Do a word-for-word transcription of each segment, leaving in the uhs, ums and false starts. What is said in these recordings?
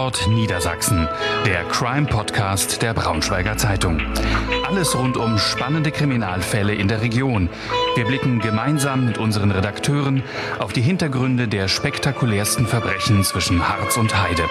Tatort Niedersachsen, der Crime-Podcast der Braunschweiger Zeitung. Alles rund um spannende Kriminalfälle in der Region. Wir blicken gemeinsam mit unseren Redakteuren auf die Hintergründe der spektakulärsten Verbrechen zwischen Harz und Heide.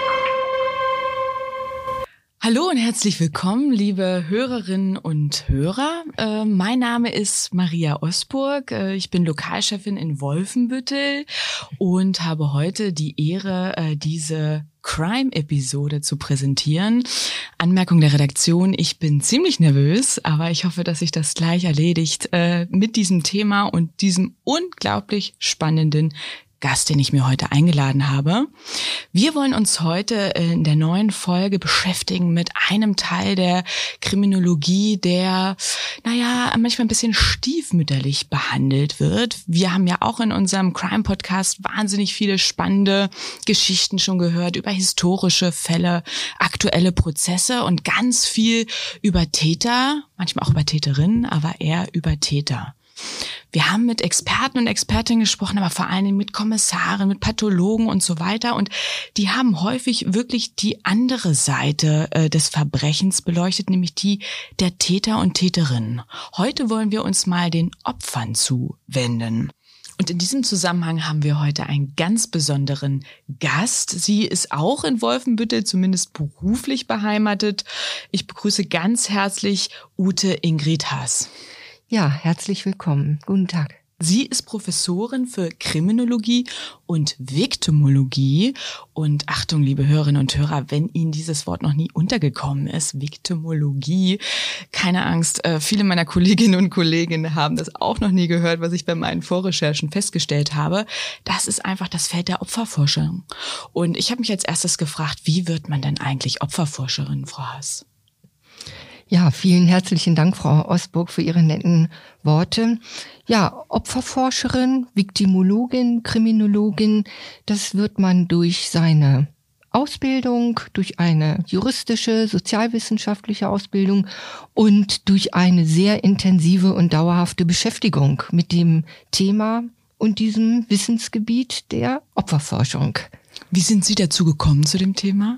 Hallo und herzlich willkommen, liebe Hörerinnen und Hörer. Äh, mein Name ist Maria Osburg. Äh, ich bin Lokalchefin in Wolfenbüttel und habe heute die Ehre, äh, diese Crime-Episode zu präsentieren. Anmerkung der Redaktion, ich bin ziemlich nervös, aber ich hoffe, dass sich das gleich erledigt äh, mit diesem Thema und diesem unglaublich spannenden Gast, den ich mir heute eingeladen habe. Wir wollen uns heute in der neuen Folge beschäftigen mit einem Teil der Kriminologie, der, naja, manchmal ein bisschen stiefmütterlich behandelt wird. Wir haben ja auch in unserem Crime-Podcast wahnsinnig viele spannende Geschichten schon gehört über historische Fälle, aktuelle Prozesse und ganz viel über Täter, manchmal auch über Täterinnen, aber eher über Täter. Wir haben mit Experten und Expertinnen gesprochen, aber vor allen Dingen mit Kommissaren, mit Pathologen und so weiter. Und die haben häufig wirklich die andere Seite äh, des Verbrechens beleuchtet, nämlich die der Täter und Täterinnen. Heute wollen wir uns mal den Opfern zuwenden. Und in diesem Zusammenhang haben wir heute einen ganz besonderen Gast. Sie ist auch in Wolfenbüttel, zumindest beruflich beheimatet. Ich begrüße ganz herzlich Ute Ingrid Haas. Ja, herzlich willkommen. Guten Tag. Sie ist Professorin für Kriminologie und Viktimologie. Und Achtung, liebe Hörerinnen und Hörer, wenn Ihnen dieses Wort noch nie untergekommen ist, Viktimologie, keine Angst, viele meiner Kolleginnen und Kollegen haben das auch noch nie gehört, was ich bei meinen Vorrecherchen festgestellt habe. Das ist einfach das Feld der Opferforschung. Und ich habe mich als erstes gefragt, wie wird man denn eigentlich Opferforscherin, Frau Haas? Ja, vielen herzlichen Dank, Frau Osburg, für Ihre netten Worte. Ja, Opferforscherin, Viktimologin, Kriminologin, das wird man durch seine Ausbildung, durch eine juristische, sozialwissenschaftliche Ausbildung und durch eine sehr intensive und dauerhafte Beschäftigung mit dem Thema und diesem Wissensgebiet der Opferforschung. Wie sind Sie dazu gekommen zu dem Thema?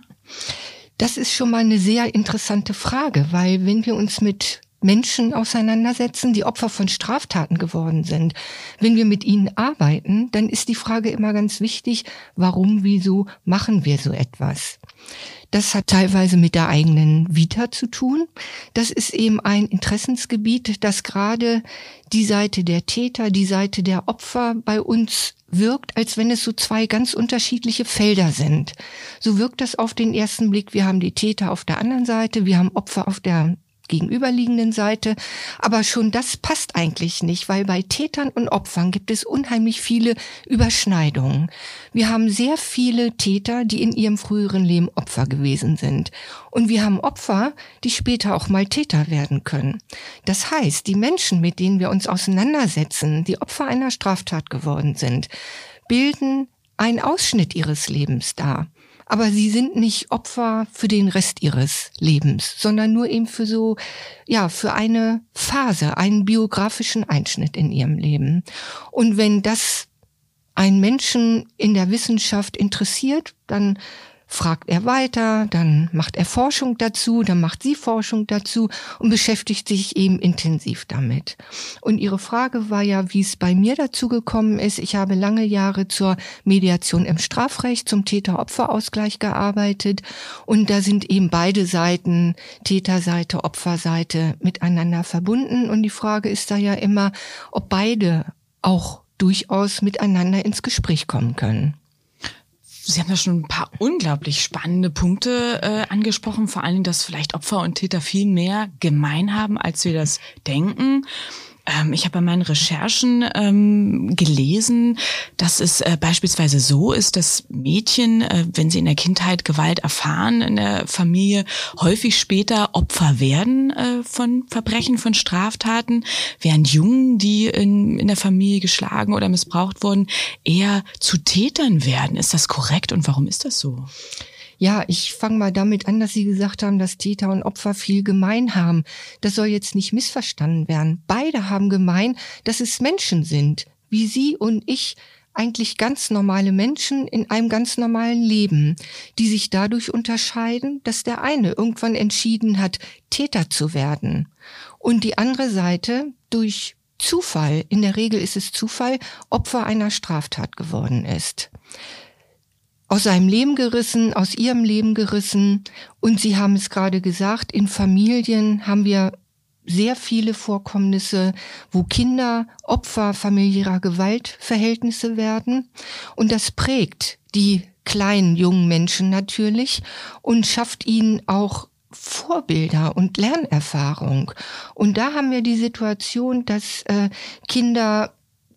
Das ist schon mal eine sehr interessante Frage, weil wenn wir uns mit Menschen auseinandersetzen, die Opfer von Straftaten geworden sind, wenn wir mit ihnen arbeiten, dann ist die Frage immer ganz wichtig, warum, wieso machen wir so etwas? Das hat teilweise mit der eigenen Vita zu tun. Das ist eben ein Interessensgebiet, das gerade die Seite der Täter, die Seite der Opfer bei uns wirkt, als wenn es so zwei ganz unterschiedliche Felder sind. So wirkt das auf den ersten Blick. Wir haben die Täter auf der anderen Seite, wir haben Opfer auf der gegenüberliegenden Seite. Aber schon das passt eigentlich nicht, weil bei Tätern und Opfern gibt es unheimlich viele Überschneidungen. Wir haben sehr viele Täter, die in ihrem früheren Leben Opfer gewesen sind. Und wir haben Opfer, die später auch mal Täter werden können. Das heißt, die Menschen, mit denen wir uns auseinandersetzen, die Opfer einer Straftat geworden sind, bilden einen Ausschnitt ihres Lebens dar. Aber sie sind nicht Opfer für den Rest ihres Lebens, sondern nur eben für so, ja, für eine Phase, einen biografischen Einschnitt in ihrem Leben. Und wenn das einen Menschen in der Wissenschaft interessiert, dann fragt er weiter, dann macht er Forschung dazu, dann macht sie Forschung dazu und beschäftigt sich eben intensiv damit. Und Ihre Frage war ja, wie es bei mir dazu gekommen ist. Ich habe lange Jahre zur Mediation im Strafrecht, zum Täter-Opfer-Ausgleich gearbeitet und da sind eben beide Seiten, Täterseite, Opferseite, miteinander verbunden und die Frage ist da ja immer, ob beide auch durchaus miteinander ins Gespräch kommen können. Sie haben ja schon ein paar unglaublich spannende Punkte äh, angesprochen, vor allen Dingen, dass vielleicht Opfer und Täter viel mehr gemein haben, als wir das denken. Ähm, ich habe bei meinen Recherchen ähm, gelesen, dass es äh, beispielsweise so ist, dass Mädchen, äh, wenn sie in der Kindheit Gewalt erfahren in der Familie, häufig später Opfer werden äh, von Verbrechen, von Straftaten, während Jungen, die in, in der Familie geschlagen oder missbraucht wurden, eher zu Tätern werden. Ist das korrekt und warum ist das so? Ja, ich fange mal damit an, dass Sie gesagt haben, dass Täter und Opfer viel gemein haben. Das soll jetzt nicht missverstanden werden. Beide haben gemein, dass es Menschen sind, wie Sie und ich, eigentlich ganz normale Menschen in einem ganz normalen Leben, die sich dadurch unterscheiden, dass der eine irgendwann entschieden hat, Täter zu werden und die andere Seite durch Zufall, in der Regel ist es Zufall, Opfer einer Straftat geworden ist. Aus seinem Leben gerissen, aus ihrem Leben gerissen. Und Sie haben es gerade gesagt, in Familien haben wir sehr viele Vorkommnisse, wo Kinder Opfer familiärer Gewaltverhältnisse werden. Und das prägt die kleinen, jungen Menschen natürlich und schafft ihnen auch Vorbilder und Lernerfahrung. Und da haben wir die Situation, dass äh, Kinder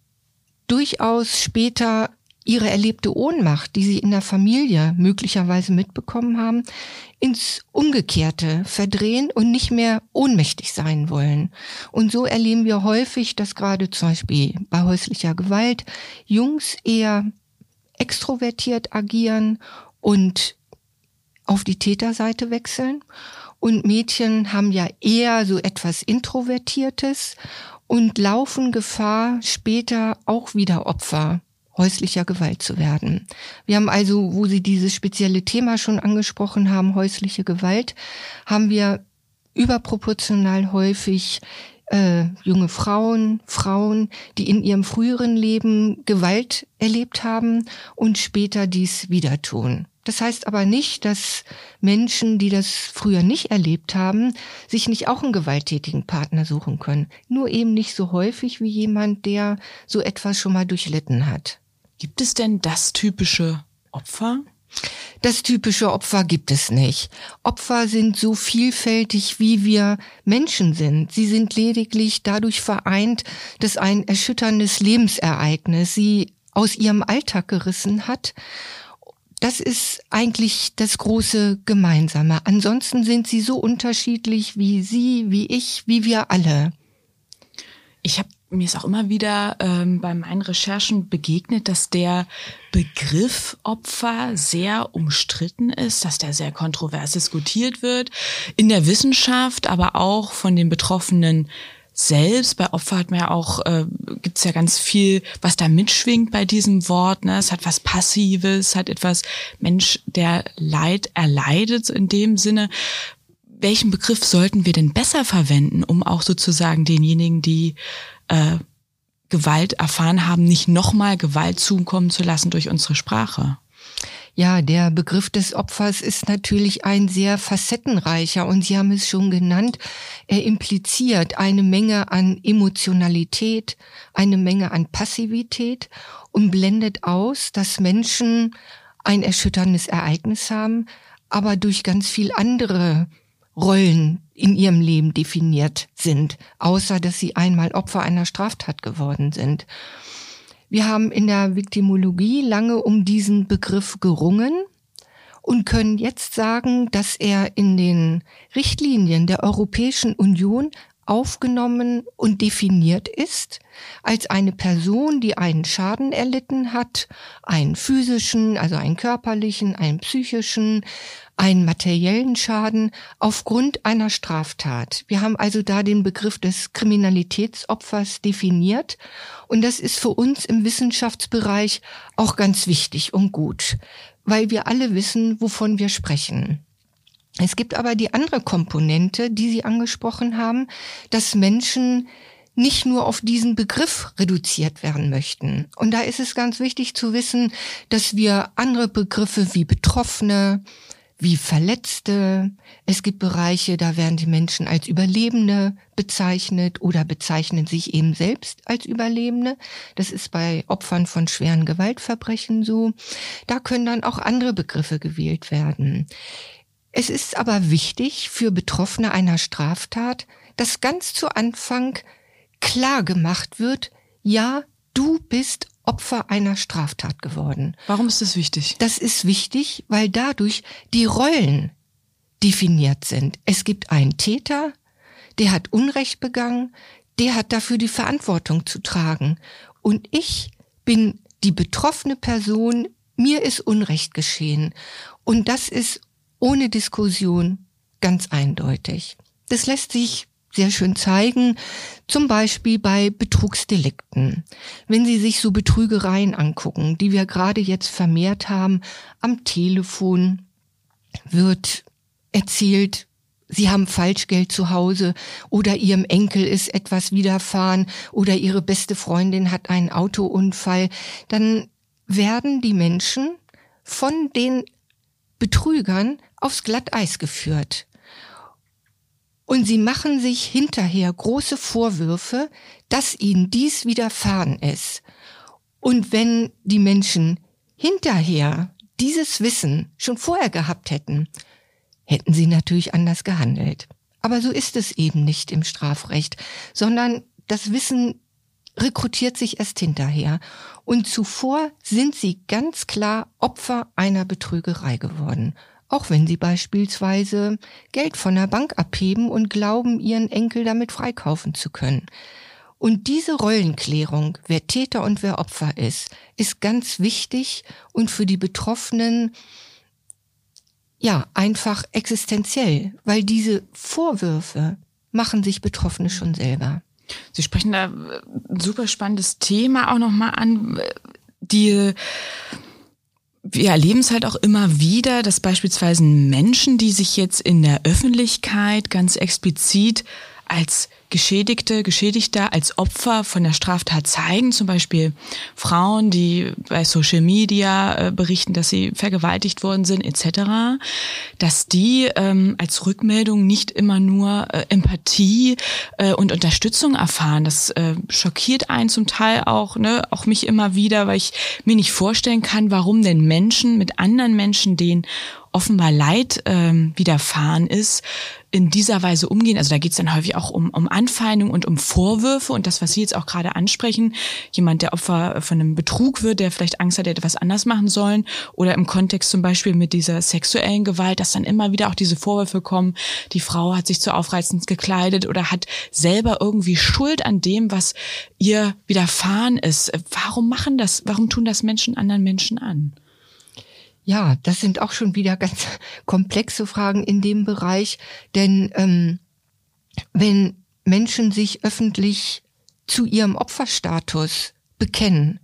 durchaus später ihre erlebte Ohnmacht, die sie in der Familie möglicherweise mitbekommen haben, ins Umgekehrte verdrehen und nicht mehr ohnmächtig sein wollen. Und so erleben wir häufig, dass gerade zum Beispiel bei häuslicher Gewalt Jungs eher extrovertiert agieren und auf die Täterseite wechseln. Und Mädchen haben ja eher so etwas Introvertiertes und laufen Gefahr, später auch wieder Opfer häuslicher Gewalt zu werden. Wir haben also, wo Sie dieses spezielle Thema schon angesprochen haben, häusliche Gewalt, haben wir überproportional häufig äh, junge Frauen, Frauen, die in ihrem früheren Leben Gewalt erlebt haben und später dies wieder tun. Das heißt aber nicht, dass Menschen, die das früher nicht erlebt haben, sich nicht auch einen gewalttätigen Partner suchen können. Nur eben nicht so häufig wie jemand, der so etwas schon mal durchlitten hat. Gibt es denn das typische Opfer? Das typische Opfer gibt es nicht. Opfer sind so vielfältig, wie wir Menschen sind. Sie sind lediglich dadurch vereint, dass ein erschütterndes Lebensereignis sie aus ihrem Alltag gerissen hat. Das ist eigentlich das große Gemeinsame. Ansonsten sind sie so unterschiedlich wie Sie, wie ich, wie wir alle. Ich habe mir ist auch immer wieder ähm, bei meinen Recherchen begegnet, dass der Begriff Opfer sehr umstritten ist, dass der sehr kontrovers diskutiert wird in der Wissenschaft, aber auch von den Betroffenen selbst. Bei Opfer hat man ja auch, äh, gibt's ja ganz viel, was da mitschwingt bei diesem Wort. Ne? Es hat was Passives, hat etwas Mensch, der Leid erleidet in dem Sinne. Welchen Begriff sollten wir denn besser verwenden, um auch sozusagen denjenigen, die äh, Gewalt erfahren haben, nicht nochmal Gewalt zukommen zu lassen durch unsere Sprache? Ja, der Begriff des Opfers ist natürlich ein sehr facettenreicher und Sie haben es schon genannt, er impliziert eine Menge an Emotionalität, eine Menge an Passivität und blendet aus, dass Menschen ein erschütterndes Ereignis haben, aber durch ganz viel andere Rollen in ihrem Leben definiert sind, außer dass sie einmal Opfer einer Straftat geworden sind. Wir haben in der Viktimologie lange um diesen Begriff gerungen und können jetzt sagen, dass er in den Richtlinien der Europäischen Union aufgenommen und definiert ist als eine Person, die einen Schaden erlitten hat, einen physischen, also einen körperlichen, einen psychischen, einen materiellen Schaden aufgrund einer Straftat. Wir haben also da den Begriff des Kriminalitätsopfers definiert und das ist für uns im Wissenschaftsbereich auch ganz wichtig und gut, weil wir alle wissen, wovon wir sprechen. Es gibt aber die andere Komponente, die Sie angesprochen haben, dass Menschen nicht nur auf diesen Begriff reduziert werden möchten. Und da ist es ganz wichtig zu wissen, dass wir andere Begriffe wie Betroffene, wie Verletzte, es gibt Bereiche, da werden die Menschen als Überlebende bezeichnet oder bezeichnen sich eben selbst als Überlebende. Das ist bei Opfern von schweren Gewaltverbrechen so. Da können dann auch andere Begriffe gewählt werden. Es ist aber wichtig für Betroffene einer Straftat, dass ganz zu Anfang klar gemacht wird, ja, du bist Opfer einer Straftat geworden. Warum ist das wichtig? Das ist wichtig, weil dadurch die Rollen definiert sind. Es gibt einen Täter, der hat Unrecht begangen, der hat dafür die Verantwortung zu tragen. Und ich bin die betroffene Person, mir ist Unrecht geschehen. Und das ist ohne Diskussion ganz eindeutig. Das lässt sich sehr schön zeigen, zum Beispiel bei Betrugsdelikten. Wenn Sie sich so Betrügereien angucken, die wir gerade jetzt vermehrt haben, am Telefon wird erzählt, Sie haben Falschgeld zu Hause oder Ihrem Enkel ist etwas widerfahren oder Ihre beste Freundin hat einen Autounfall, dann werden die Menschen von den Betrügern aufs Glatteis geführt. Und sie machen sich hinterher große Vorwürfe, dass ihnen dies widerfahren ist. Und wenn die Menschen hinterher dieses Wissen schon vorher gehabt hätten, hätten sie natürlich anders gehandelt. Aber so ist es eben nicht im Strafrecht, sondern das Wissen rekrutiert sich erst hinterher. Und zuvor sind sie ganz klar Opfer einer Betrügerei geworden. Auch wenn sie beispielsweise Geld von der Bank abheben und glauben, ihren Enkel damit freikaufen zu können. Und diese Rollenklärung, wer Täter und wer Opfer ist, ist ganz wichtig und für die Betroffenen ja einfach existenziell, weil diese Vorwürfe machen sich Betroffene schon selber. Sie sprechen da ein super spannendes Thema auch nochmal an. Die, wir erleben es halt auch immer wieder, dass beispielsweise Menschen, die sich jetzt in der Öffentlichkeit ganz explizit als Geschädigte, Geschädigter, als Opfer von der Straftat zeigen, zum Beispiel Frauen, die bei Social Media äh, berichten, dass sie vergewaltigt worden sind, et cetera, dass die ähm, als Rückmeldung nicht immer nur äh, Empathie äh, und Unterstützung erfahren. Das äh, schockiert einen zum Teil auch, ne, auch mich immer wieder, weil ich mir nicht vorstellen kann, warum denn Menschen mit anderen Menschen, denen offenbar Leid ähm, widerfahren ist, in dieser Weise umgehen. Also da geht es dann häufig auch um, um Anfeindung und um Vorwürfe und das, was Sie jetzt auch gerade ansprechen, jemand, der Opfer von einem Betrug wird, der vielleicht Angst hat, er hätte was anders machen sollen oder im Kontext zum Beispiel mit dieser sexuellen Gewalt, dass dann immer wieder auch diese Vorwürfe kommen, die Frau hat sich zu aufreizend gekleidet oder hat selber irgendwie Schuld an dem, was ihr widerfahren ist. Warum machen das, warum tun das Menschen anderen Menschen an? Ja, das sind auch schon wieder ganz komplexe Fragen in dem Bereich, denn ähm, wenn Menschen sich öffentlich zu ihrem Opferstatus bekennen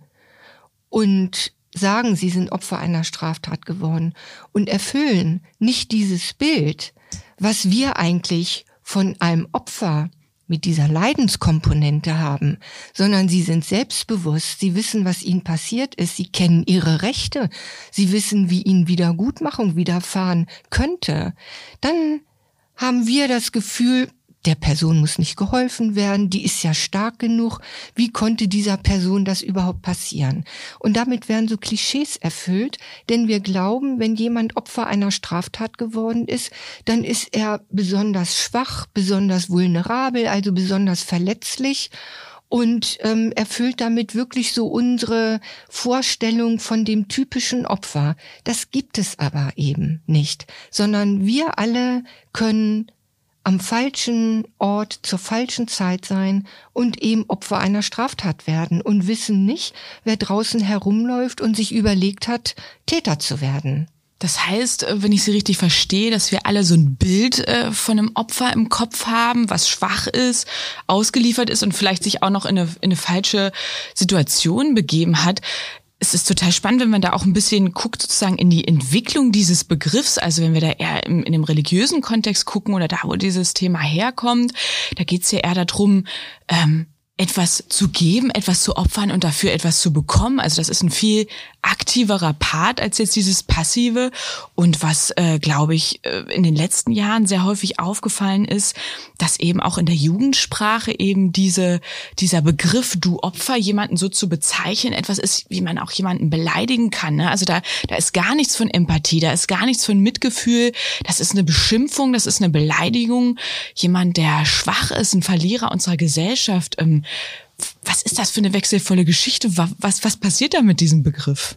und sagen, sie sind Opfer einer Straftat geworden und erfüllen nicht dieses Bild, was wir eigentlich von einem Opfer mit dieser Leidenskomponente haben, sondern sie sind selbstbewusst, sie wissen, was ihnen passiert ist, sie kennen ihre Rechte, sie wissen, wie ihnen Wiedergutmachung widerfahren könnte, dann haben wir das Gefühl, der Person muss nicht geholfen werden, die ist ja stark genug, wie konnte dieser Person das überhaupt passieren? Und damit werden so Klischees erfüllt, denn wir glauben, wenn jemand Opfer einer Straftat geworden ist, dann ist er besonders schwach, besonders vulnerabel, also besonders verletzlich und ähm, erfüllt damit wirklich so unsere Vorstellung von dem typischen Opfer. Das gibt es aber eben nicht, sondern wir alle können am falschen Ort zur falschen Zeit sein und eben Opfer einer Straftat werden und wissen nicht, wer draußen herumläuft und sich überlegt hat, Täter zu werden. Das heißt, wenn ich Sie richtig verstehe, dass wir alle so ein Bild äh, von einem Opfer im Kopf haben, was schwach ist, ausgeliefert ist und vielleicht sich auch noch in eine, in eine falsche Situation begeben hat. Es ist total spannend, wenn man da auch ein bisschen guckt, sozusagen in die Entwicklung dieses Begriffs. Also wenn wir da eher in, in dem religiösen Kontext gucken oder da, wo dieses Thema herkommt, da geht es ja eher darum, ähm, etwas zu geben, etwas zu opfern und dafür etwas zu bekommen. Also das ist ein viel aktiverer Part als jetzt dieses Passive. Und was, äh, glaube ich, in den letzten Jahren sehr häufig aufgefallen ist, dass eben auch in der Jugendsprache eben diese dieser Begriff du Opfer, jemanden so zu bezeichnen, etwas ist, wie man auch jemanden beleidigen kann. Ne? Also da da ist gar nichts von Empathie, da ist gar nichts von Mitgefühl. Das ist eine Beschimpfung, das ist eine Beleidigung. Jemand, der schwach ist, ein Verlierer unserer Gesellschaft. Ähm, Was ist das für eine wechselvolle Geschichte? Was, was passiert da mit diesem Begriff?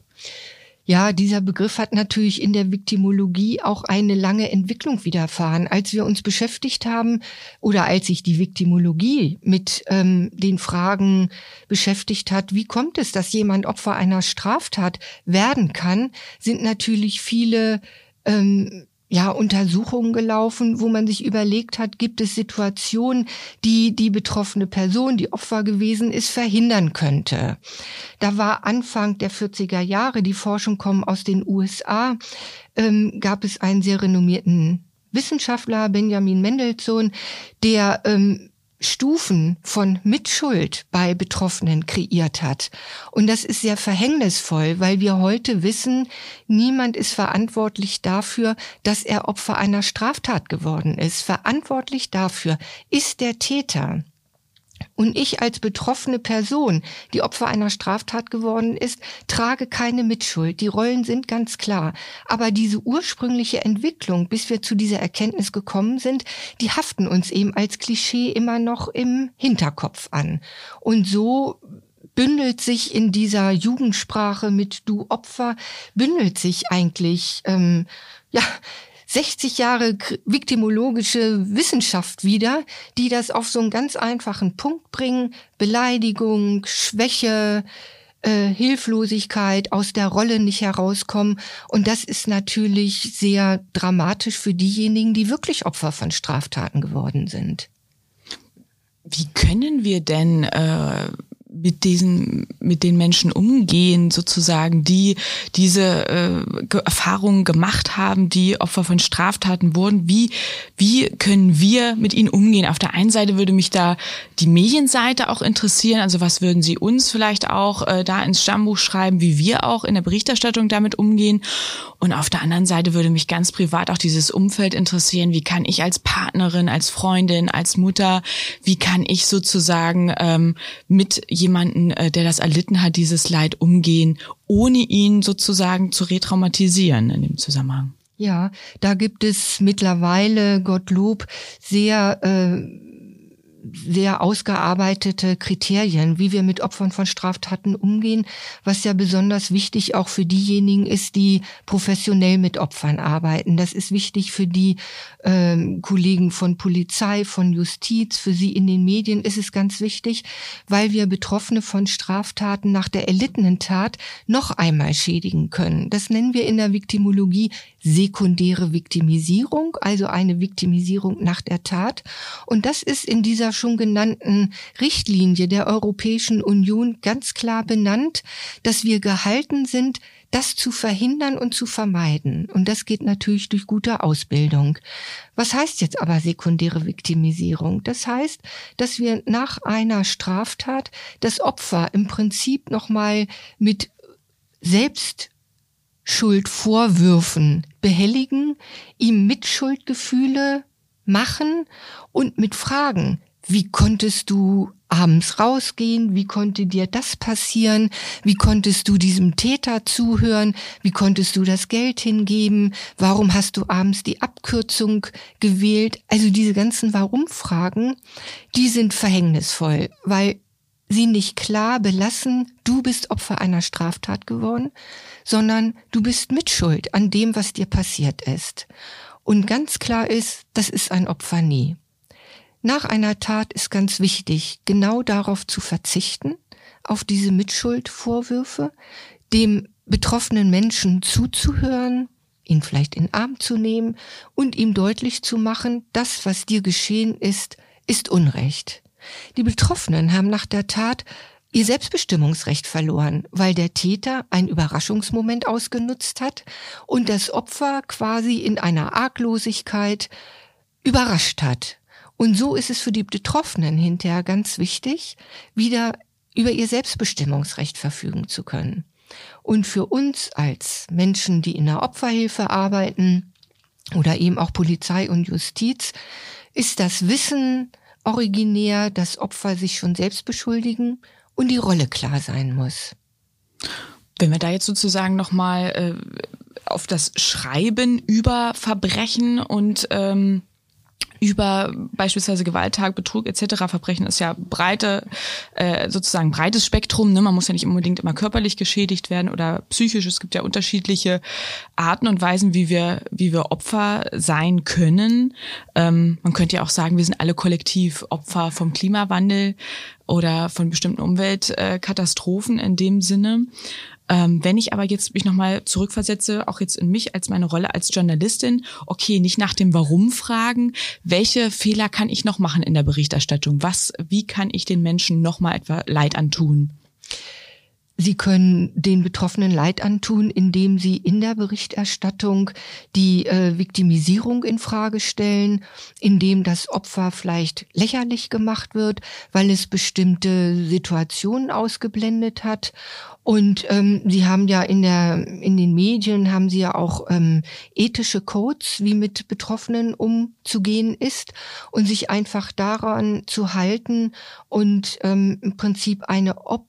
Ja, dieser Begriff hat natürlich in der Viktimologie auch eine lange Entwicklung widerfahren. Als wir uns beschäftigt haben oder als sich die Viktimologie mit ähm, den Fragen beschäftigt hat, wie kommt es, dass jemand Opfer einer Straftat werden kann, sind natürlich viele ähm, ja, Untersuchungen gelaufen, wo man sich überlegt hat, gibt es Situationen, die die betroffene Person, die Opfer gewesen ist, verhindern könnte. Da war Anfang der vierziger Jahre, die Forschung kommt aus den U S A, ähm, gab es einen sehr renommierten Wissenschaftler, Benjamin Mendelssohn, der ähm, Stufen von Mitschuld bei Betroffenen kreiert hat. Und das ist sehr verhängnisvoll, weil wir heute wissen, niemand ist verantwortlich dafür, dass er Opfer einer Straftat geworden ist. Verantwortlich dafür ist der Täter. Und ich als betroffene Person, die Opfer einer Straftat geworden ist, trage keine Mitschuld. Die Rollen sind ganz klar. Aber diese ursprüngliche Entwicklung, bis wir zu dieser Erkenntnis gekommen sind, die haften uns eben als Klischee immer noch im Hinterkopf an. Und so bündelt sich in dieser Jugendsprache mit Du Opfer, bündelt sich eigentlich, ähm, ja, sechzig Jahre viktimologische Wissenschaft wieder, die das auf so einen ganz einfachen Punkt bringen. Beleidigung, Schwäche, äh, Hilflosigkeit, aus der Rolle nicht herauskommen. Und das ist natürlich sehr dramatisch für diejenigen, die wirklich Opfer von Straftaten geworden sind. Wie können wir denn äh mit diesen, mit den Menschen umgehen, sozusagen, die diese äh, Erfahrungen gemacht haben, die Opfer von Straftaten wurden? Wie, wie können wir mit ihnen umgehen? Auf der einen Seite würde mich da die Medienseite auch interessieren. Also was würden Sie uns vielleicht auch äh, da ins Stammbuch schreiben, wie wir auch in der Berichterstattung damit umgehen? Und auf der anderen Seite würde mich ganz privat auch dieses Umfeld interessieren. Wie kann ich als Partnerin, als Freundin, als Mutter, wie kann ich sozusagen ähm, mit jemanden, der das erlitten hat, dieses Leid umgehen, ohne ihn sozusagen zu retraumatisieren in dem Zusammenhang? Ja, da gibt es mittlerweile, Gottlob, sehr äh, sehr ausgearbeitete Kriterien, wie wir mit Opfern von Straftaten umgehen, was ja besonders wichtig auch für diejenigen ist, die professionell mit Opfern arbeiten. Das ist wichtig für die ähm, Kollegen von Polizei, von Justiz, für sie in den Medien ist es ganz wichtig, weil wir Betroffene von Straftaten nach der erlittenen Tat noch einmal schädigen können. Das nennen wir in der Viktimologie sekundäre Viktimisierung, also eine Viktimisierung nach der Tat. Und das ist in dieser schon genannten Richtlinie der Europäischen Union ganz klar benannt, dass wir gehalten sind, das zu verhindern und zu vermeiden. Und das geht natürlich durch gute Ausbildung. Was heißt jetzt aber sekundäre Viktimisierung? Das heißt, dass wir nach einer Straftat das Opfer im Prinzip nochmal mit Selbstschuldvorwürfen behelligen, ihm Mitschuldgefühle machen und mit Fragen: Wie konntest du abends rausgehen? Wie konnte dir das passieren? Wie konntest du diesem Täter zuhören? Wie konntest du das Geld hingeben? Warum hast du abends die Abkürzung gewählt? Also diese ganzen Warum-Fragen, die sind verhängnisvoll, weil sie nicht klar belassen, du bist Opfer einer Straftat geworden, sondern du bist mitschuld an dem, was dir passiert ist. Und ganz klar ist, das ist ein Opfer nie. Nach einer Tat ist ganz wichtig, genau darauf zu verzichten, auf diese Mitschuldvorwürfe, dem betroffenen Menschen zuzuhören, ihn vielleicht in den Arm zu nehmen und ihm deutlich zu machen, das, was dir geschehen ist, ist Unrecht. Die Betroffenen haben nach der Tat ihr Selbstbestimmungsrecht verloren, weil der Täter einen Überraschungsmoment ausgenutzt hat und das Opfer quasi in einer Arglosigkeit überrascht hat. Und so ist es für die Betroffenen hinterher ganz wichtig, wieder über ihr Selbstbestimmungsrecht verfügen zu können. Und für uns als Menschen, die in der Opferhilfe arbeiten oder eben auch Polizei und Justiz, ist das Wissen originär, dass Opfer sich schon selbst beschuldigen und die Rolle klar sein muss. Wenn wir da jetzt sozusagen nochmal äh, auf das Schreiben über Verbrechen und ähm über beispielsweise Gewalttat, Betrug et cetera. Verbrechen ist ja breite, äh, sozusagen breites Spektrum. Ne? Man muss ja nicht unbedingt immer körperlich geschädigt werden oder psychisch. Es gibt ja unterschiedliche Arten und Weisen, wie wir, wie wir Opfer sein können. Ähm, man könnte ja auch sagen, wir sind alle kollektiv Opfer vom Klimawandel oder von bestimmten Umweltkatastrophen in dem Sinne. Ähm, wenn ich aber jetzt mich nochmal zurückversetze, auch jetzt in mich als meine Rolle als Journalistin, okay, nicht nach dem Warum fragen, welche Fehler kann ich noch machen in der Berichterstattung? Was, wie kann ich den Menschen nochmal etwa Leid antun? Sie können den Betroffenen Leid antun, indem Sie in der Berichterstattung die äh, Viktimisierung in Frage stellen, indem das Opfer vielleicht lächerlich gemacht wird, weil es bestimmte Situationen ausgeblendet hat. Und ähm, Sie haben ja in der in den Medien haben Sie ja auch ähm, ethische Codes, wie mit Betroffenen umzugehen ist, und sich einfach daran zu halten und ähm, im Prinzip eine Ob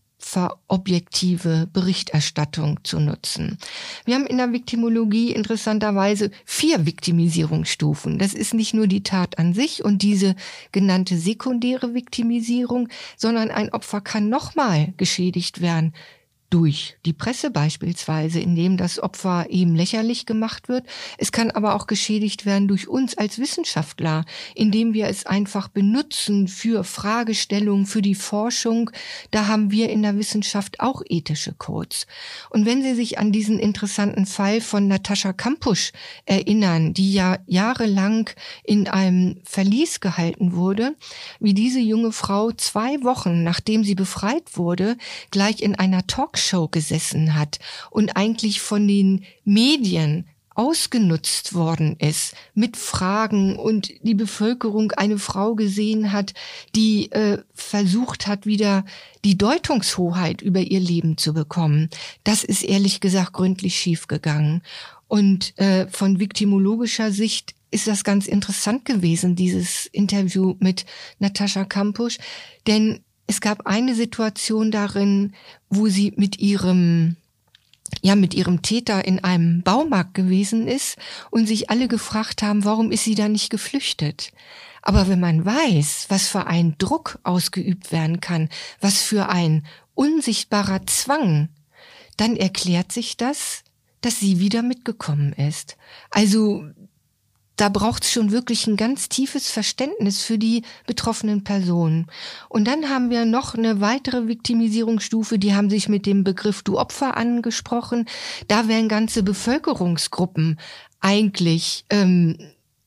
objektive Berichterstattung zu nutzen. Wir haben in der Viktimologie interessanterweise vier Viktimisierungsstufen. Das ist nicht nur die Tat an sich und diese genannte sekundäre Viktimisierung, sondern ein Opfer kann nochmal geschädigt werden. Durch die Presse beispielsweise, indem das Opfer eben lächerlich gemacht wird. Es kann aber auch geschädigt werden durch uns als Wissenschaftler, indem wir es einfach benutzen für Fragestellungen, für die Forschung. Da haben wir in der Wissenschaft auch ethische Codes. Und wenn Sie sich an diesen interessanten Fall von Natascha Kampusch erinnern, die ja jahrelang in einem Verlies gehalten wurde, wie diese junge Frau zwei Wochen, nachdem sie befreit wurde, gleich in einer Talkshow Show gesessen hat und eigentlich von den Medien ausgenutzt worden ist mit Fragen und die Bevölkerung eine Frau gesehen hat, die äh, versucht hat, wieder die Deutungshoheit über ihr Leben zu bekommen. Das ist ehrlich gesagt gründlich schiefgegangen. Und äh, von viktimologischer Sicht ist das ganz interessant gewesen, dieses Interview mit Natascha Kampusch, denn es gab eine Situation darin, wo sie mit ihrem, ja, mit ihrem Täter in einem Baumarkt gewesen ist und sich alle gefragt haben, warum ist sie da nicht geflüchtet? Aber wenn man weiß, was für ein Druck ausgeübt werden kann, was für ein unsichtbarer Zwang, dann erklärt sich das, dass sie wieder mitgekommen ist. Also da braucht es schon wirklich ein ganz tiefes Verständnis für die betroffenen Personen. Und dann haben wir noch eine weitere Viktimisierungsstufe, die haben sich mit dem Begriff Du Opfer angesprochen. Da werden ganze Bevölkerungsgruppen eigentlich, ähm,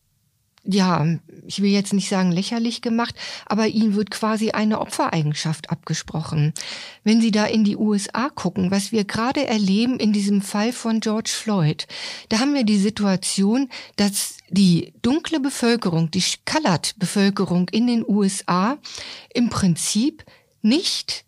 ja, ich will jetzt nicht sagen lächerlich gemacht, aber ihnen wird quasi eine Opfereigenschaft abgesprochen. Wenn Sie da in die U S A gucken, was wir gerade erleben in diesem Fall von George Floyd, da haben wir die Situation, dass die dunkle Bevölkerung, die Colored-Bevölkerung in den U S A im Prinzip nicht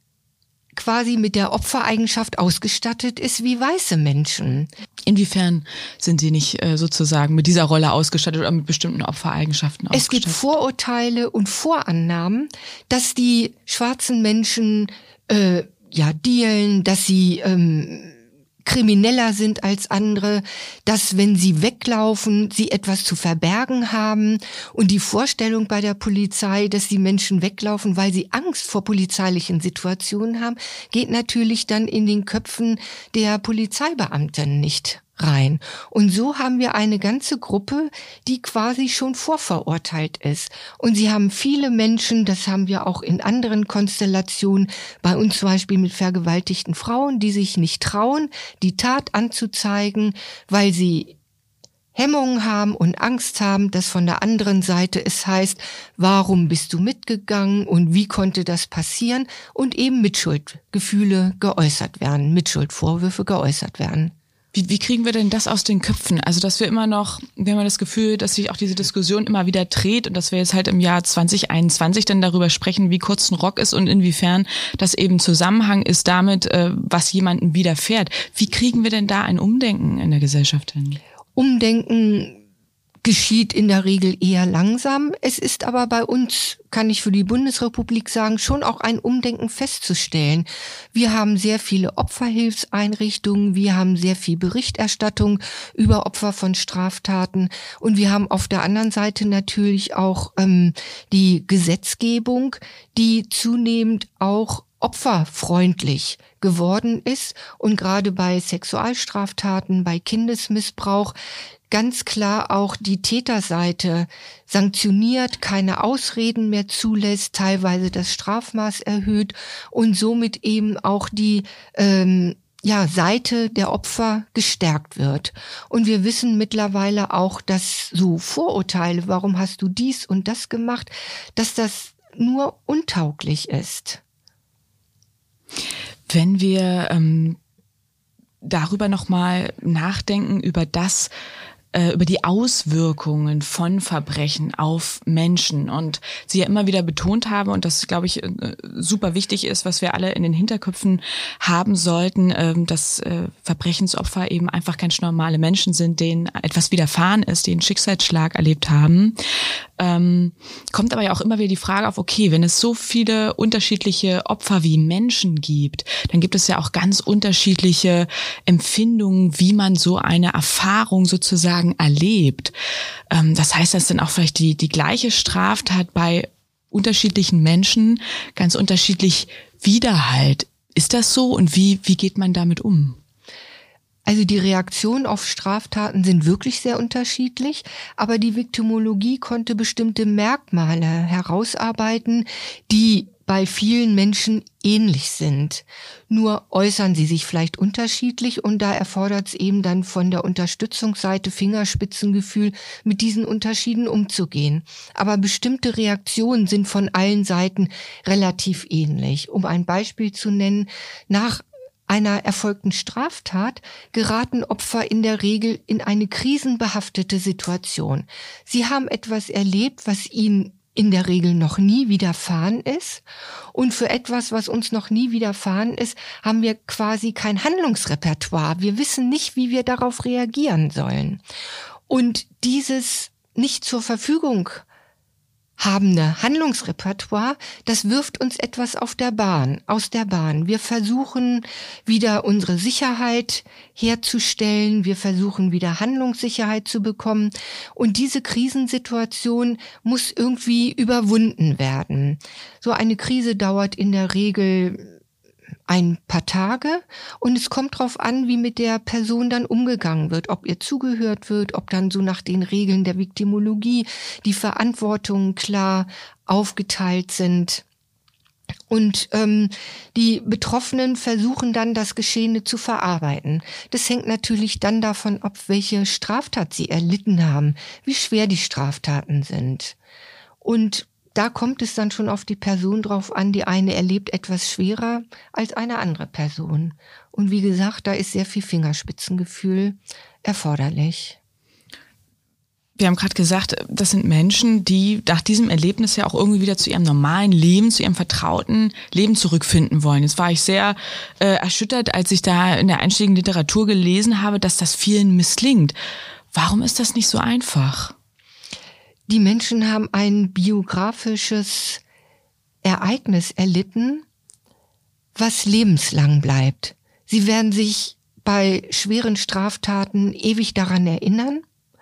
quasi mit der Opfereigenschaft ausgestattet ist wie weiße Menschen. Inwiefern sind Sie nicht äh, sozusagen mit dieser Rolle ausgestattet oder mit bestimmten Opfereigenschaften ausgestattet? Es gibt Vorurteile und Vorannahmen, dass die schwarzen Menschen äh, ja dealen, dass sie ähm, krimineller sind als andere, dass wenn sie weglaufen, sie etwas zu verbergen haben. Und die Vorstellung bei der Polizei, dass die Menschen weglaufen, weil sie Angst vor polizeilichen Situationen haben, geht natürlich dann in den Köpfen der Polizeibeamten nicht rein. Und so haben wir eine ganze Gruppe, die quasi schon vorverurteilt ist. Und sie haben viele Menschen, das haben wir auch in anderen Konstellationen, bei uns zum Beispiel mit vergewaltigten Frauen, die sich nicht trauen, die Tat anzuzeigen, weil sie Hemmungen haben und Angst haben, dass von der anderen Seite es heißt, warum bist du mitgegangen und wie konnte das passieren? Und eben Mitschuldgefühle geäußert werden, Mitschuldvorwürfe geäußert werden. Wie, wie kriegen wir denn das aus den Köpfen? Also, dass wir immer noch, wir haben das Gefühl, dass sich auch diese Diskussion immer wieder dreht und dass wir jetzt halt im Jahr zwanzig einundzwanzig dann darüber sprechen, wie kurz ein Rock ist und inwiefern das eben Zusammenhang ist damit, was jemandem widerfährt. Wie kriegen wir denn da ein Umdenken in der Gesellschaft hin? Umdenken geschieht in der Regel eher langsam. Es ist aber bei uns, kann ich für die Bundesrepublik sagen, schon auch ein Umdenken festzustellen. Wir haben sehr viele Opferhilfseinrichtungen, wir haben sehr viel Berichterstattung über Opfer von Straftaten und wir haben auf der anderen Seite natürlich auch ähm, die Gesetzgebung, die zunehmend auch opferfreundlich geworden ist und gerade bei Sexualstraftaten, bei Kindesmissbrauch ganz klar auch die Täterseite sanktioniert, keine Ausreden mehr zulässt, teilweise das Strafmaß erhöht und somit eben auch die ähm, ja, Seite der Opfer gestärkt wird. Und wir wissen mittlerweile auch, dass so Vorurteile, warum hast du dies und das gemacht, dass das nur untauglich ist. Wenn wir ähm, darüber nochmal nachdenken, über das, über die Auswirkungen von Verbrechen auf Menschen und Sie ja immer wieder betont haben, und das, glaube ich, super wichtig ist, was wir alle in den Hinterköpfen haben sollten, dass Verbrechensopfer eben einfach ganz normale Menschen sind, denen etwas widerfahren ist, die einen Schicksalsschlag erlebt haben. Ähm, kommt aber ja auch immer wieder die Frage auf, okay, wenn es so viele unterschiedliche Opfer wie Menschen gibt, dann gibt es ja auch ganz unterschiedliche Empfindungen, wie man so eine Erfahrung sozusagen erlebt. Ähm, das heißt, dass dann auch vielleicht die, die gleiche Straftat bei unterschiedlichen Menschen ganz unterschiedlich widerhallt. Ist das so und wie, wie geht man damit um? Also die Reaktionen auf Straftaten sind wirklich sehr unterschiedlich, aber die Viktimologie konnte bestimmte Merkmale herausarbeiten, die bei vielen Menschen ähnlich sind. Nur äußern sie sich vielleicht unterschiedlich und da erfordert es eben dann von der Unterstützungsseite Fingerspitzengefühl, mit diesen Unterschieden umzugehen. Aber bestimmte Reaktionen sind von allen Seiten relativ ähnlich. Um ein Beispiel zu nennen, nach einer erfolgten Straftat geraten Opfer in der Regel in eine krisenbehaftete Situation. Sie haben etwas erlebt, was ihnen in der Regel noch nie widerfahren ist. Und für etwas, was uns noch nie widerfahren ist, haben wir quasi kein Handlungsrepertoire. Wir wissen nicht, wie wir darauf reagieren sollen. Und dieses nicht zur Verfügung habende Handlungsrepertoire, das wirft uns etwas auf der Bahn, aus der Bahn. Wir versuchen wieder unsere Sicherheit herzustellen, wir versuchen wieder Handlungssicherheit zu bekommen und diese Krisensituation muss irgendwie überwunden werden. So eine Krise dauert in der Regel ein paar Tage und es kommt drauf an, wie mit der Person dann umgegangen wird, ob ihr zugehört wird, ob dann so nach den Regeln der Viktimologie die Verantwortungen klar aufgeteilt sind. Und ähm, die Betroffenen versuchen dann, das Geschehene zu verarbeiten. Das hängt natürlich dann davon ab, welche Straftat sie erlitten haben, wie schwer die Straftaten sind. Und da kommt es dann schon auf die Person drauf an, die eine erlebt etwas schwerer als eine andere Person. Und wie gesagt, da ist sehr viel Fingerspitzengefühl erforderlich. Wir haben gerade gesagt, das sind Menschen, die nach diesem Erlebnis ja auch irgendwie wieder zu ihrem normalen Leben, zu ihrem vertrauten Leben zurückfinden wollen. Jetzt war ich sehr äh, erschüttert, als ich da in der einschlägigen Literatur gelesen habe, dass das vielen misslingt. Warum ist das nicht so einfach? Die Menschen haben ein biografisches Ereignis erlitten, was lebenslang bleibt. Sie werden sich bei schweren Straftaten ewig daran erinnern.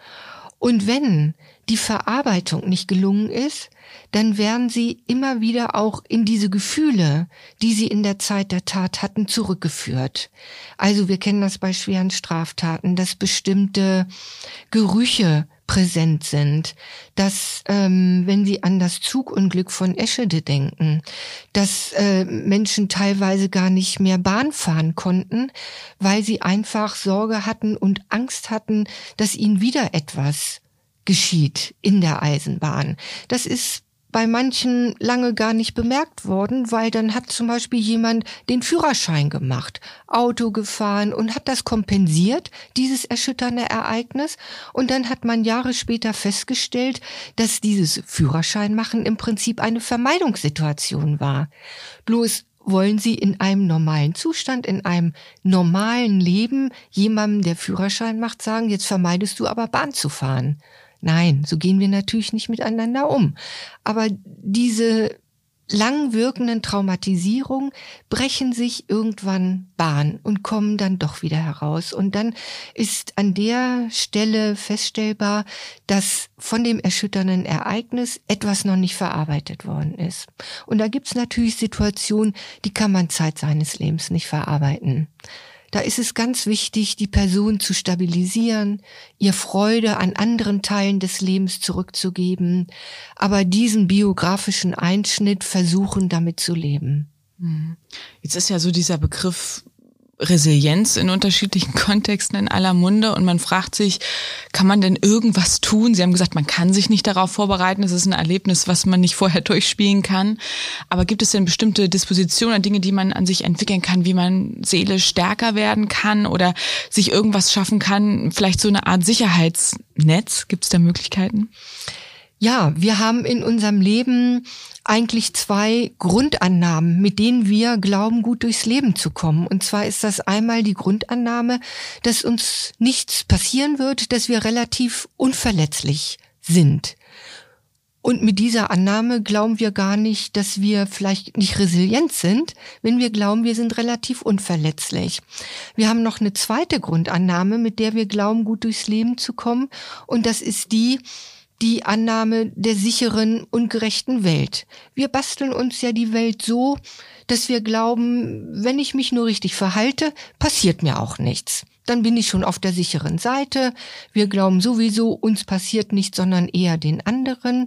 Und wenn die Verarbeitung nicht gelungen ist, dann werden sie immer wieder auch in diese Gefühle, die sie in der Zeit der Tat hatten, zurückgeführt. Also wir kennen das bei schweren Straftaten, dass bestimmte Gerüche präsent sind, dass ähm, wenn Sie an das Zugunglück von Eschede denken, dass äh, Menschen teilweise gar nicht mehr Bahn fahren konnten, weil sie einfach Sorge hatten und Angst hatten, dass ihnen wieder etwas geschieht in der Eisenbahn. Das ist bei manchen lange gar nicht bemerkt worden, weil dann hat zum Beispiel jemand den Führerschein gemacht, Auto gefahren und hat das kompensiert, dieses erschütternde Ereignis. Und dann hat man Jahre später festgestellt, dass dieses Führerscheinmachen im Prinzip eine Vermeidungssituation war. Bloß wollen Sie in einem normalen Zustand, in einem normalen Leben jemandem, der Führerschein macht, sagen, jetzt vermeidest du aber Bahn zu fahren. Nein, so gehen wir natürlich nicht miteinander um. Aber diese lang wirkenden Traumatisierungen brechen sich irgendwann Bahn und kommen dann doch wieder heraus. Und dann ist an der Stelle feststellbar, dass von dem erschütternden Ereignis etwas noch nicht verarbeitet worden ist. Und da gibt's natürlich Situationen, die kann man Zeit seines Lebens nicht verarbeiten. Da ist es ganz wichtig, die Person zu stabilisieren, ihr Freude an anderen Teilen des Lebens zurückzugeben, aber diesen biografischen Einschnitt versuchen, damit zu leben. Jetzt ist ja so dieser Begriff Resilienz in unterschiedlichen Kontexten in aller Munde und man fragt sich, kann man denn irgendwas tun? Sie haben gesagt, man kann sich nicht darauf vorbereiten, es ist ein Erlebnis, was man nicht vorher durchspielen kann. Aber gibt es denn bestimmte Dispositionen, Dinge, die man an sich entwickeln kann, wie man seelisch stärker werden kann oder sich irgendwas schaffen kann? Vielleicht so eine Art Sicherheitsnetz? Gibt es da Möglichkeiten? Ja, wir haben in unserem Leben eigentlich zwei Grundannahmen, mit denen wir glauben, gut durchs Leben zu kommen. Und zwar ist das einmal die Grundannahme, dass uns nichts passieren wird, dass wir relativ unverletzlich sind. Und mit dieser Annahme glauben wir gar nicht, dass wir vielleicht nicht resilient sind, wenn wir glauben, wir sind relativ unverletzlich. Wir haben noch eine zweite Grundannahme, mit der wir glauben, gut durchs Leben zu kommen. Und das ist die, die Annahme der sicheren und gerechten Welt. Wir basteln uns ja die Welt so, dass wir glauben, wenn ich mich nur richtig verhalte, passiert mir auch nichts. Dann bin ich schon auf der sicheren Seite. Wir glauben sowieso, uns passiert nichts, sondern eher den anderen.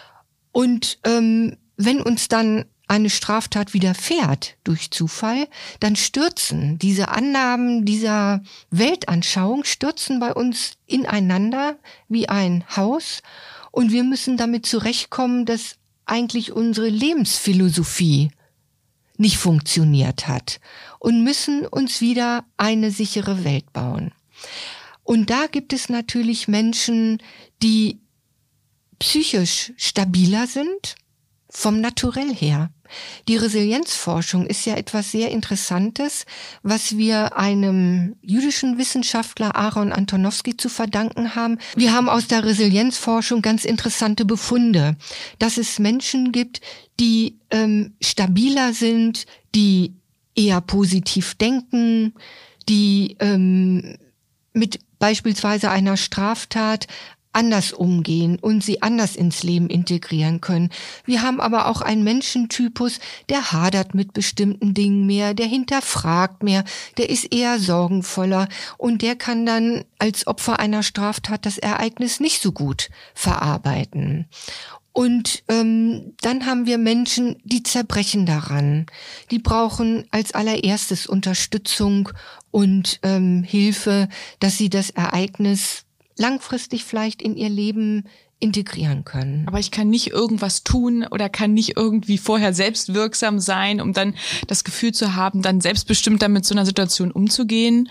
Und ähm, wenn uns dann eine Straftat widerfährt durch Zufall, dann stürzen diese Annahmen dieser Weltanschauung, stürzen bei uns ineinander wie ein Haus und wir müssen damit zurechtkommen, dass eigentlich unsere Lebensphilosophie nicht funktioniert hat und müssen uns wieder eine sichere Welt bauen. Und da gibt es natürlich Menschen, die psychisch stabiler sind, vom Naturell her. Die Resilienzforschung ist ja etwas sehr Interessantes, was wir einem jüdischen Wissenschaftler Aaron Antonowski zu verdanken haben. Wir haben aus der Resilienzforschung ganz interessante Befunde, dass es Menschen gibt, die ähm, stabiler sind, die eher positiv denken, die ähm, mit beispielsweise einer Straftat anders umgehen und sie anders ins Leben integrieren können. Wir haben aber auch einen Menschentypus, der hadert mit bestimmten Dingen mehr, der hinterfragt mehr, der ist eher sorgenvoller und der kann dann als Opfer einer Straftat das Ereignis nicht so gut verarbeiten. Und ähm, dann haben wir Menschen, die zerbrechen daran. Die brauchen als allererstes Unterstützung und ähm, Hilfe, dass sie das Ereignis langfristig vielleicht in ihr Leben integrieren können. Aber ich kann nicht irgendwas tun oder kann nicht irgendwie vorher selbstwirksam sein, um dann das Gefühl zu haben, dann selbstbestimmt damit so einer Situation umzugehen.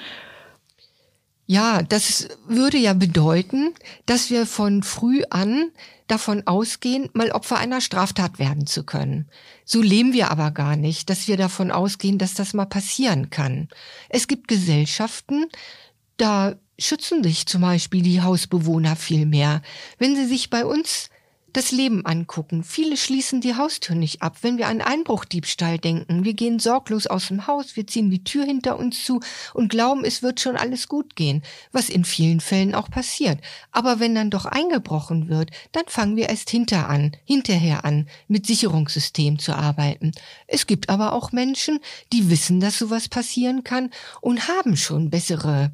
Ja, das würde ja bedeuten, dass wir von früh an davon ausgehen, mal Opfer einer Straftat werden zu können. So leben wir aber gar nicht, dass wir davon ausgehen, dass das mal passieren kann. Es gibt Gesellschaften, da schützen sich zum Beispiel die Hausbewohner viel mehr. Wenn sie sich bei uns das Leben angucken, viele schließen die Haustür nicht ab. Wenn wir an Einbruchdiebstahl denken, wir gehen sorglos aus dem Haus, wir ziehen die Tür hinter uns zu und glauben, es wird schon alles gut gehen, was in vielen Fällen auch passiert. Aber wenn dann doch eingebrochen wird, dann fangen wir erst hinter an, hinterher an, mit Sicherungssystemen zu arbeiten. Es gibt aber auch Menschen, die wissen, dass sowas passieren kann und haben schon bessere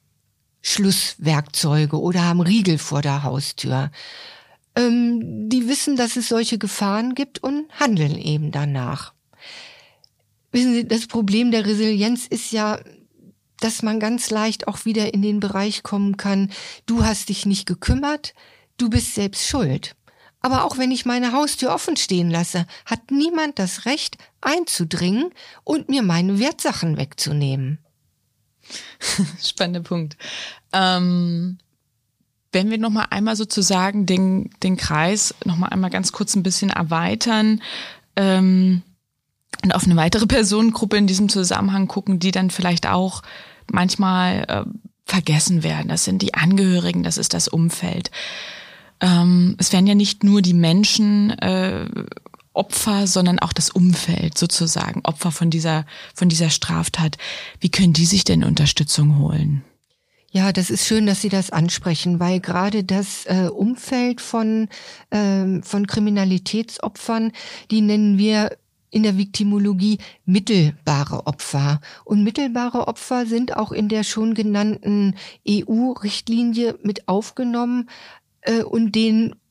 Schlusswerkzeuge oder haben Riegel vor der Haustür. Ähm, die wissen, dass es solche Gefahren gibt und handeln eben danach. Wissen Sie, das Problem der Resilienz ist ja, dass man ganz leicht auch wieder in den Bereich kommen kann, du hast dich nicht gekümmert, du bist selbst schuld. Aber auch wenn ich meine Haustür offen stehen lasse, hat niemand das Recht einzudringen und mir meine Wertsachen wegzunehmen. Spannender Punkt. Ähm, wenn wir noch mal einmal sozusagen den, den Kreis noch mal einmal ganz kurz ein bisschen erweitern ähm, und auf eine weitere Personengruppe in diesem Zusammenhang gucken, die dann vielleicht auch manchmal äh, vergessen werden. Das sind die Angehörigen, das ist das Umfeld. Ähm, es werden ja nicht nur die Menschen äh, Opfer, sondern auch das Umfeld sozusagen, Opfer von dieser, von dieser Straftat. Wie können die sich denn Unterstützung holen? Ja, das ist schön, dass Sie das ansprechen, weil gerade das äh, Umfeld von, äh, von Kriminalitätsopfern, die nennen wir in der Viktimologie mittelbare Opfer. Und mittelbare Opfer sind auch in der schon genannten E U-Richtlinie mit aufgenommen äh, und denen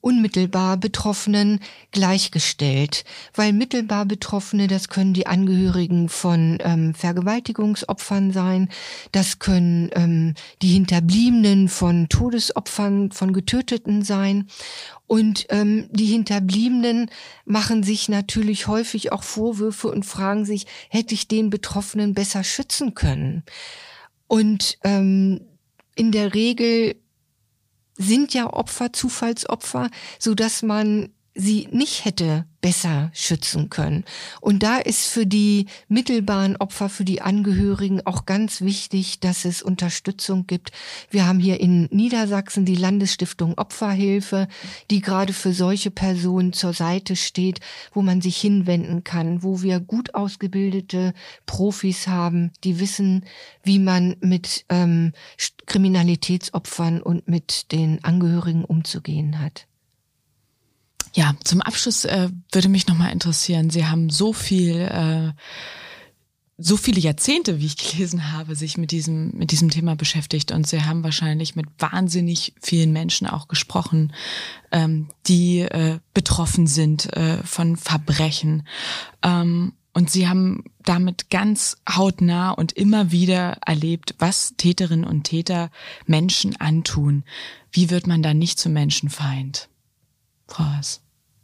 unmittelbar Betroffenen gleichgestellt, weil mittelbar Betroffene, das können die Angehörigen von ähm, Vergewaltigungsopfern sein, das können ähm, die Hinterbliebenen von Todesopfern, von Getöteten sein. Und ähm, die Hinterbliebenen machen sich natürlich häufig auch Vorwürfe und fragen sich, hätte ich den Betroffenen besser schützen können? Und ähm, in der Regel sind ja Opfer Zufallsopfer, so dass man sie nicht hätte besser schützen können. Und da ist für die mittelbaren Opfer, für die Angehörigen auch ganz wichtig, dass es Unterstützung gibt. Wir haben hier in Niedersachsen die Landesstiftung Opferhilfe, die gerade für solche Personen zur Seite steht, wo man sich hinwenden kann, wo wir gut ausgebildete Profis haben, die wissen, wie man mit ähm, Kriminalitätsopfern und mit den Angehörigen umzugehen hat. Ja, zum Abschluss äh, würde mich nochmal interessieren, Sie haben so viel, äh, so viele Jahrzehnte, wie ich gelesen habe, sich mit diesem, mit diesem Thema beschäftigt und Sie haben wahrscheinlich mit wahnsinnig vielen Menschen auch gesprochen, ähm, die äh, betroffen sind äh, von Verbrechen. Ähm, und Sie haben damit ganz hautnah und immer wieder erlebt, was Täterinnen und Täter Menschen antun. Wie wird man da nicht zum Menschenfeind? Frau Haas.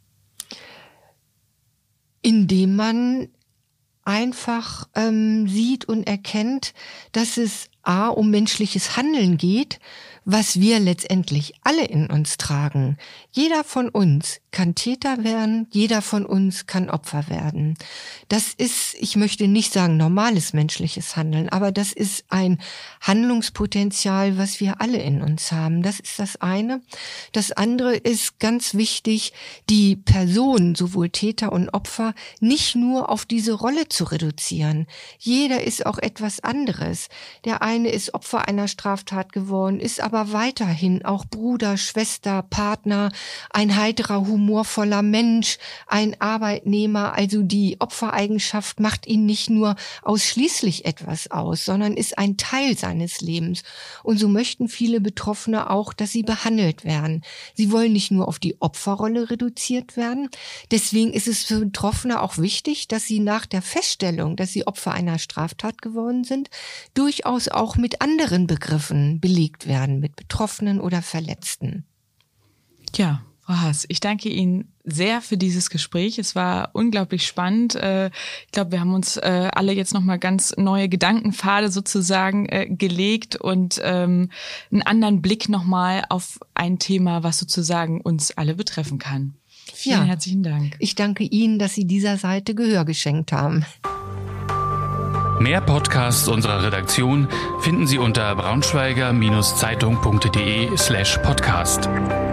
Indem man einfach ähm, sieht und erkennt, dass es A, um menschliches Handeln geht, was wir letztendlich alle in uns tragen. Jeder von uns kann Täter werden, jeder von uns kann Opfer werden. Das ist, ich möchte nicht sagen normales menschliches Handeln, aber das ist ein Handlungspotenzial, was wir alle in uns haben. Das ist das eine. Das andere ist ganz wichtig, die Person, sowohl Täter und Opfer, nicht nur auf diese Rolle zu reduzieren. Jeder ist auch etwas anderes. Der eine ist Opfer einer Straftat geworden, ist aber weiterhin auch Bruder, Schwester, Partner, ein heiterer, humorvoller Mensch, ein Arbeitnehmer. Also die Opfereigenschaft macht ihn nicht nur ausschließlich etwas aus, sondern ist ein Teil seines Lebens. Und so möchten viele Betroffene auch, dass sie behandelt werden. Sie wollen nicht nur auf die Opferrolle reduziert werden. Deswegen ist es für Betroffene auch wichtig, dass sie nach der Feststellung, dass sie Opfer einer Straftat geworden sind, durchaus auch mit anderen Begriffen belegt werden, mit Betroffenen oder Verletzten. Ja, Frau Haas, ich danke Ihnen sehr für dieses Gespräch. Es war unglaublich spannend. Ich glaube, wir haben uns alle jetzt nochmal ganz neue Gedankenpfade sozusagen gelegt und einen anderen Blick nochmal auf ein Thema, was sozusagen uns alle betreffen kann. Vielen ja, herzlichen Dank. Ich danke Ihnen, dass Sie dieser Seite Gehör geschenkt haben. Mehr Podcasts unserer Redaktion finden Sie unter braunschweiger-zeitung.de slash podcast.